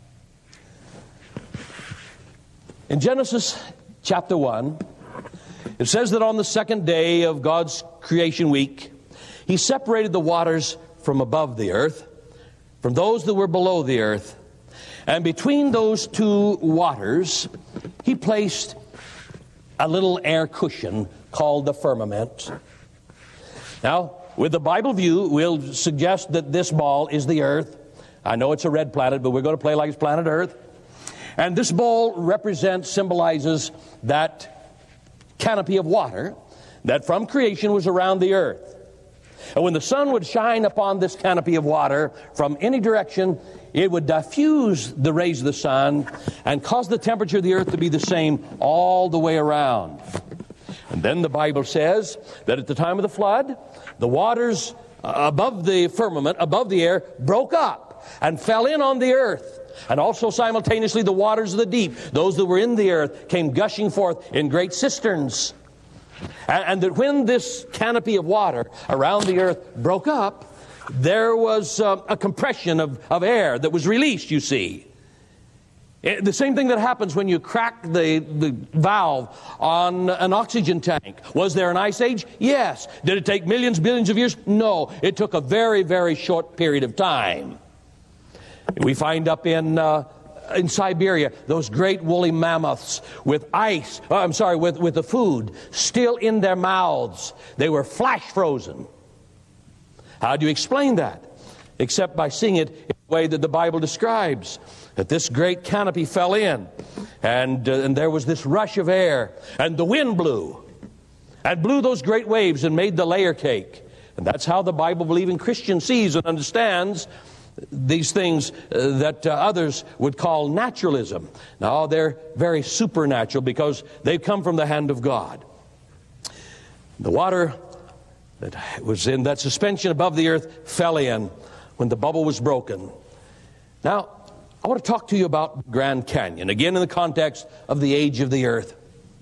In Genesis chapter one, it says that on the second day of God's creation week, He separated the waters from above the earth, from those that were below the earth. And between those two waters, He placed a little air cushion called the firmament. Now, with the Bible view, we'll suggest that this ball is the earth. I know it's a red planet, but we're going to play like it's planet Earth. And this ball represents, symbolizes that canopy of water that from creation was around the earth. And when the sun would shine upon this canopy of water from any direction, it would diffuse the rays of the sun and cause the temperature of the earth to be the same all the way around. And then the Bible says that at the time of the flood, the waters above the firmament, above the air, broke up and fell in on the earth. And also simultaneously the waters of the deep, those that were in the earth, came gushing forth in great cisterns. And, and that when this canopy of water around the earth broke up, there was uh, a compression of, of air that was released, you see. It, the same thing that happens when you crack the, the valve on an oxygen tank. Was there an ice age? Yes. Did it take millions, billions of years? No. It took a very, very short period of time. We find up in uh, in Siberia those great woolly mammoths with ice, uh, I'm sorry, with, with the food still in their mouths. They were flash frozen. How do you explain that? Except by seeing it in the way that the Bible describes. That this great canopy fell in, and, uh, and there was this rush of air, and the wind blew, and blew those great waves and made the layer cake. And that's how the Bible-believing Christian sees and understands these things uh, that uh, others would call naturalism. Now, they're very supernatural because they've come from the hand of God. The water that was in that suspension above the earth fell in when the bubble was broken. Now, I want to talk to you about Grand Canyon, again in the context of the age of the earth.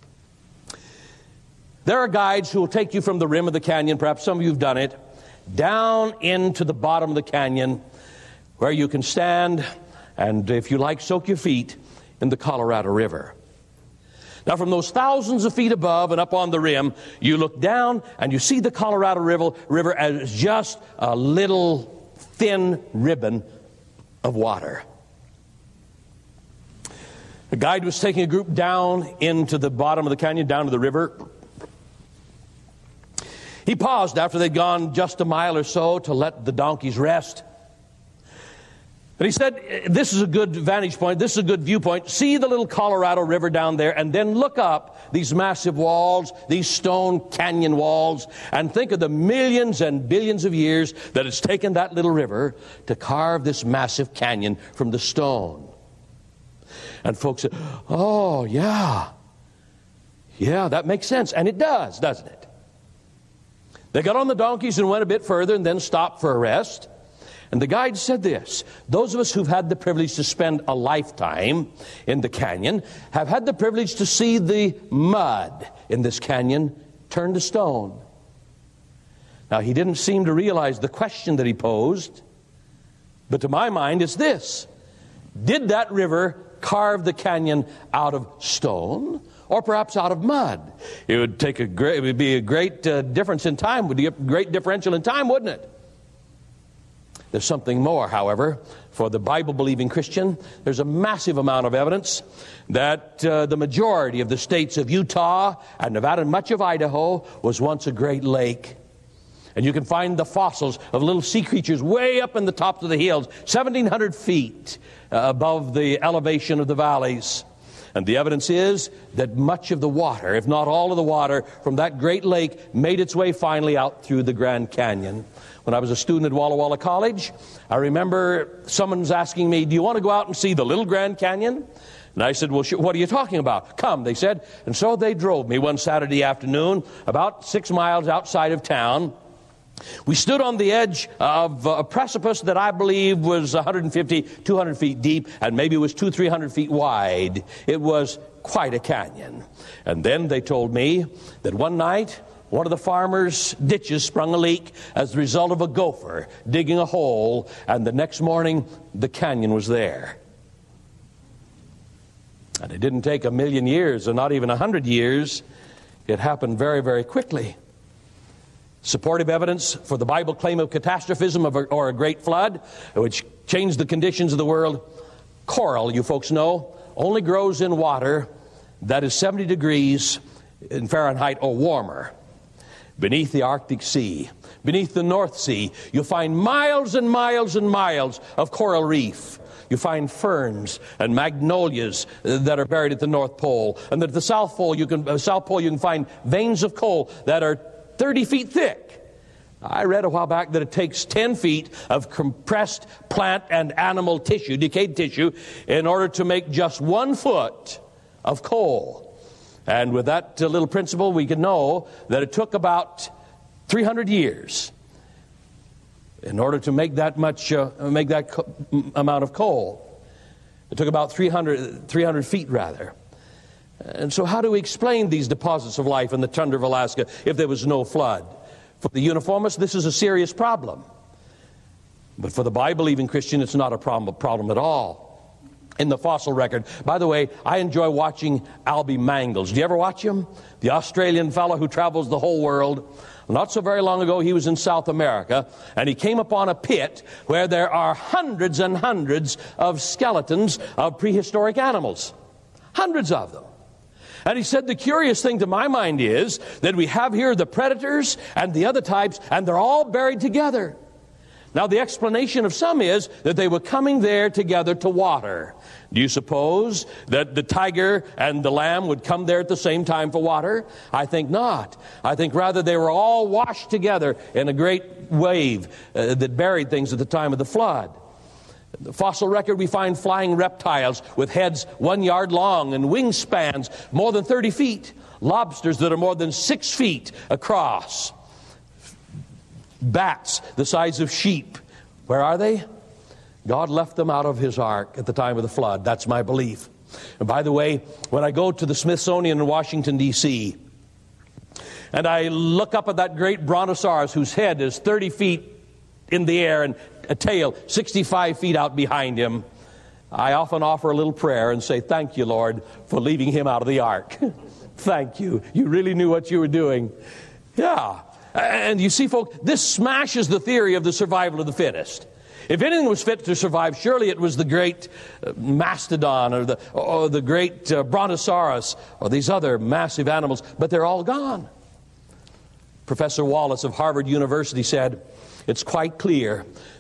There are guides who will take you from the rim of the canyon, perhaps some of you have done it, down into the bottom of the canyon, where you can stand and, if you like, soak your feet in the Colorado River. Now, from those thousands of feet above and up on the rim, you look down and you see the Colorado River, river as just a little thin ribbon of water. The guide was taking a group down into the bottom of the canyon, down to the river. He paused after they'd gone just a mile or so to let the donkeys rest. But he said, this is a good vantage point, this is a good viewpoint. See the little Colorado River down there, and then look up these massive walls, these stone canyon walls, and think of the millions and billions of years that it's taken that little river to carve this massive canyon from the stone. And folks said, oh, yeah. Yeah, that makes sense. And it does, doesn't it? They got on the donkeys and went a bit further and then stopped for a rest. And the guide said this: those of us who've had the privilege to spend a lifetime in the canyon have had the privilege to see the mud in this canyon turn to stone. Now, he didn't seem to realize the question that he posed, but to my mind it's this: did that river carve the canyon out of stone, or perhaps out of mud? It would take a great, it would be a great uh, difference in time, would be a great differential in time, wouldn't it? There's something more, however, for the Bible-believing Christian. There's a massive amount of evidence that uh, the majority of the states of Utah and Nevada and much of Idaho was once a great lake. And you can find the fossils of little sea creatures way up in the tops of the hills, seventeen hundred feet uh, above the elevation of the valleys. And the evidence is that much of the water, if not all of the water, from that great lake made its way finally out through the Grand Canyon. When I was a student at Walla Walla College, I remember someone's asking me, do you want to go out and see the little Grand Canyon? And I said, well, what are you talking about? Come, they said. And so they drove me one Saturday afternoon, about six miles outside of town. We stood on the edge of a precipice that I believe was one hundred fifty, two hundred feet deep, and maybe it was two, three hundred feet wide. It was quite a canyon. And then they told me that one night, one of the farmers' ditches sprung a leak as a result of a gopher digging a hole, and the next morning, the canyon was there. And it didn't take a million years, or not even a hundred years. It happened very, very quickly. Supportive evidence for the Bible claim of catastrophism of a, or a great flood, which changed the conditions of the world. Coral, you folks know, only grows in water that is seventy degrees in Fahrenheit or warmer. Beneath the Arctic Sea, beneath the North Sea, you'll find miles and miles and miles of coral reef. You find ferns and magnolias that are buried at the North Pole, and at the South Pole you can uh, South Pole you can find veins of coal that are thirty feet thick. I read a while back that it takes ten feet of compressed plant and animal tissue, decayed tissue, in order to make just one foot of coal. And with that uh, little principle, we can know that it took about three hundred years in order to make that much, uh, make that co- amount of coal. It took about three hundred, three hundred feet, rather. And so how do we explain these deposits of life in the tundra of Alaska if there was no flood? For the uniformist, this is a serious problem. But for the Bible-believing Christian, it's not a problem, problem at all. In the fossil record, by the way, I enjoy watching Albie Mangels. Do you ever watch him? The Australian fellow who travels the whole world. Not so very long ago, he was in South America, and he came upon a pit where there are hundreds and hundreds of skeletons of prehistoric animals. Hundreds of them. And he said the curious thing to my mind is that we have here the predators and the other types, and they're all buried together. Now, the explanation of some is that they were coming there together to water. Do you suppose that the tiger and the lamb would come there at the same time for water? I think not. I think rather they were all washed together in a great wave uh, that buried things at the time of the flood. In the fossil record, we find flying reptiles with heads one yard long and wingspans more than thirty feet. Lobsters that are more than six feet across. Bats the size of sheep. Where are they? God left them out of his ark at the time of the flood. That's my belief. And by the way, when I go to the Smithsonian in Washington, D C, and I look up at that great brontosaurus whose head is thirty feet in the air and a tail sixty-five feet out behind him, I often offer a little prayer and say, thank you, Lord, for leaving him out of the ark. Thank you. You really knew what you were doing. Yeah. And you see, folks, this smashes the theory of the survival of the fittest. If anything was fit to survive, surely it was the great uh, mastodon or the, or the great uh, brontosaurus or these other massive animals, but they're all gone. Professor Wallace of Harvard University said, it's quite clear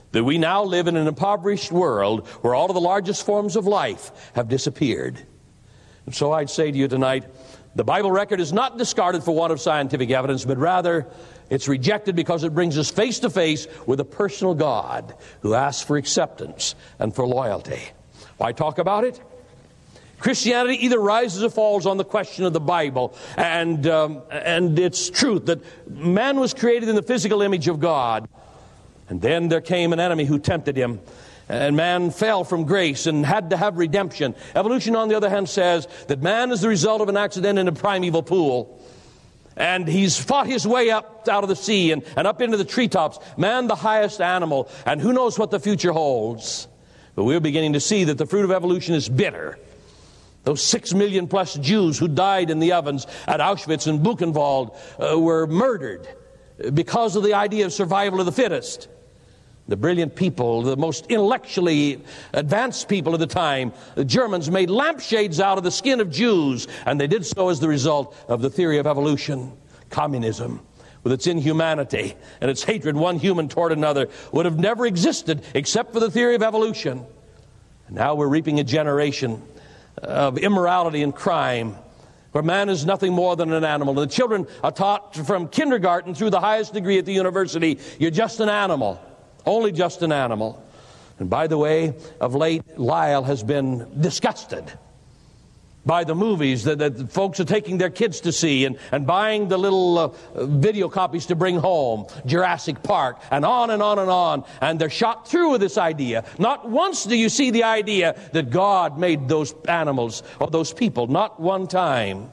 that we now live in an impoverished world where all of the largest forms of life have disappeared. And so I'd say to you tonight, the Bible record is not discarded for want of scientific evidence, but rather it's rejected because it brings us face to face with a personal God who asks for acceptance and for loyalty. Why talk about it? Christianity either rises or falls on the question of the Bible and, um, and its truth that man was created in the physical image of God. And then there came an enemy who tempted him, and man fell from grace and had to have redemption. Evolution, on the other hand, says that man is the result of an accident in a primeval pool. And he's fought his way up out of the sea and, and up into the treetops. Man, the highest animal, and who knows what the future holds. But we're beginning to see that the fruit of evolution is bitter. Those six million plus Jews who died in the ovens at Auschwitz and Buchenwald uh, were murdered because of the idea of survival of the fittest. The brilliant people, the most intellectually advanced people of the time, the Germans made lampshades out of the skin of Jews, and they did so as the result of the theory of evolution. Communism, with its inhumanity and its hatred one human toward another, would have never existed except for the theory of evolution. And now we're reaping a generation of immorality and crime, where man is nothing more than an animal. And the children are taught from kindergarten through the highest degree at the university, you're just an animal. Only just an animal. And by the way, of late, Lyle has been disgusted by the movies that, that folks are taking their kids to see and, and buying the little uh, video copies to bring home, Jurassic Park, and on and on and on. And they're shot through with this idea. Not once do you see the idea that God made those animals or those people. Not one time.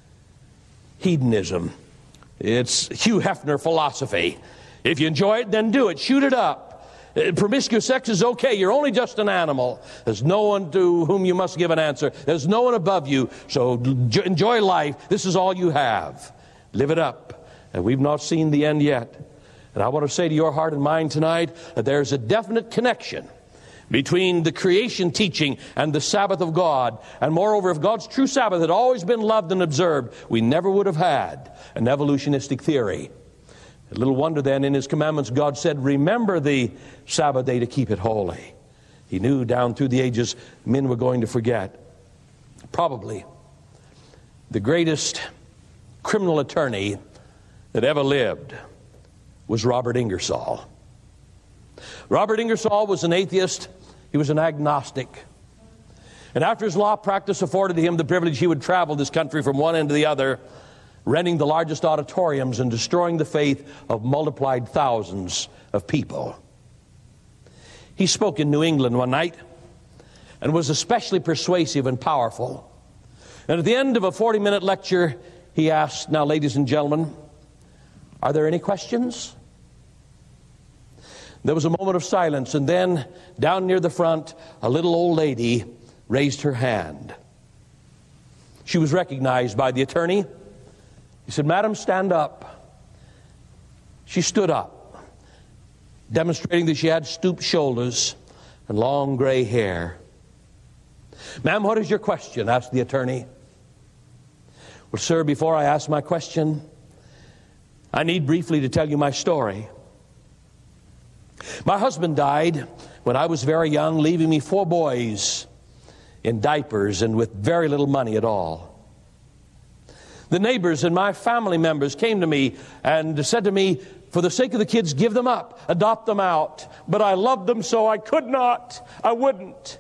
Hedonism. It's Hugh Hefner philosophy. If you enjoy it, then do it. Shoot it up. Promiscuous sex is okay. You're only just an animal. There's no one to whom you must give an answer. There's no one above you. So enjoy life. This is all you have. Live it up. And we've not seen the end yet. And I want to say to your heart and mind tonight that there's a definite connection between the creation teaching and the Sabbath of God. And moreover, if God's true Sabbath had always been loved and observed, we never would have had an evolutionistic theory. A little wonder then, in His commandments, God said, remember the Sabbath day to keep it holy. He knew down through the ages men were going to forget. Probably the greatest criminal attorney that ever lived was Robert Ingersoll. Robert Ingersoll was an atheist. He was an agnostic. And after his law practice afforded him the privilege, he would travel this country from one end to the other, renting the largest auditoriums and destroying the faith of multiplied thousands of people. He spoke in New England one night and was especially persuasive and powerful. And at the end of a forty-minute lecture, he asked, now, ladies and gentlemen, are there any questions? There was a moment of silence, and then down near the front, a little old lady raised her hand. She was recognized by the attorney. He said, Madam, stand up. She stood up, demonstrating that she had stooped shoulders and long gray hair. Ma'am, what is your question? Asked the attorney. Well, sir, before I ask my question, I need briefly to tell you my story. My husband died when I was very young, leaving me four boys in diapers and with very little money at all. The neighbors and my family members came to me and said to me, for the sake of the kids, give them up, adopt them out. But I loved them so I could not, I wouldn't.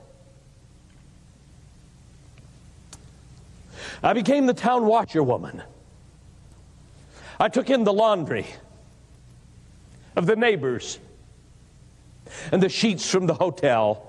I became the town washerwoman. I took in the laundry of the neighbors and the sheets from the hotel.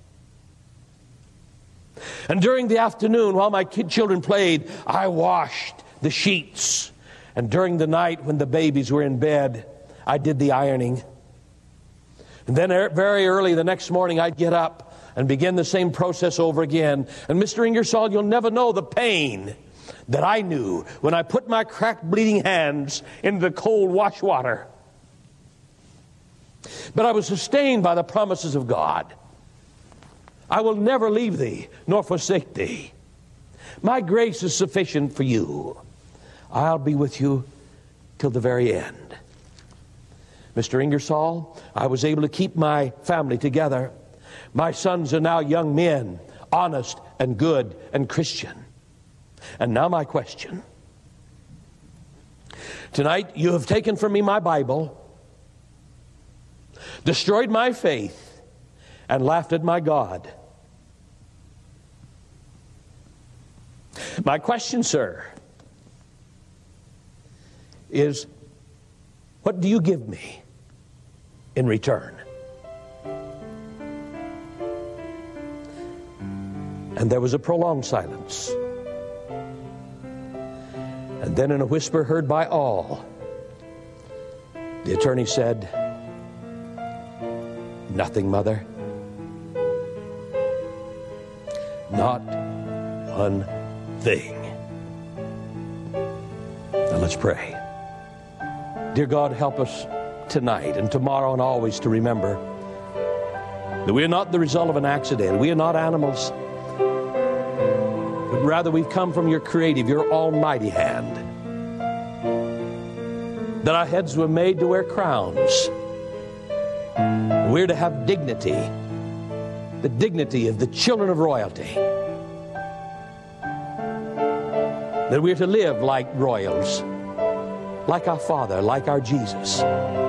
And during the afternoon, while my kid children played, I washed the sheets. And during the night, when the babies were in bed, I did the ironing. And then very early the next morning, I'd get up and begin the same process over again. And Mister Ingersoll, you'll never know the pain that I knew when I put my cracked, bleeding hands into the cold wash water. But I was sustained by the promises of God. I will never leave thee, nor forsake thee. My grace is sufficient for you. I'll be with you till the very end. Mister Ingersoll, I was able to keep my family together. My sons are now young men, honest and good and Christian. And now my question. Tonight you have taken from me my Bible, destroyed my faith, and laughed at my God. My question, sir, is what do you give me in return? And there was a prolonged silence. And then in a whisper heard by all, the attorney said, "Nothing, Mother. Not one thing." Now let's pray. Dear God, help us tonight and tomorrow and always to remember that we are not the result of an accident. We are not animals. But rather we've come from your creative, your almighty hand. That our heads were made to wear crowns. We're to have dignity. The dignity of the children of royalty. That we're to live like royals. Like our Father, like our Jesus.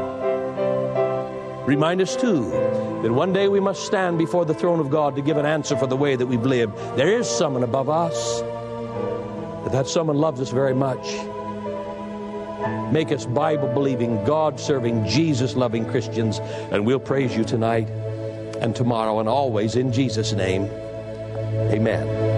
Remind us too that one day we must stand before the throne of God to give an answer for the way that we've lived. There is someone above us, but that someone loves us very much. Make us Bible-believing, God-serving, Jesus-loving Christians, and we'll praise you tonight and tomorrow and always in Jesus' name. Amen.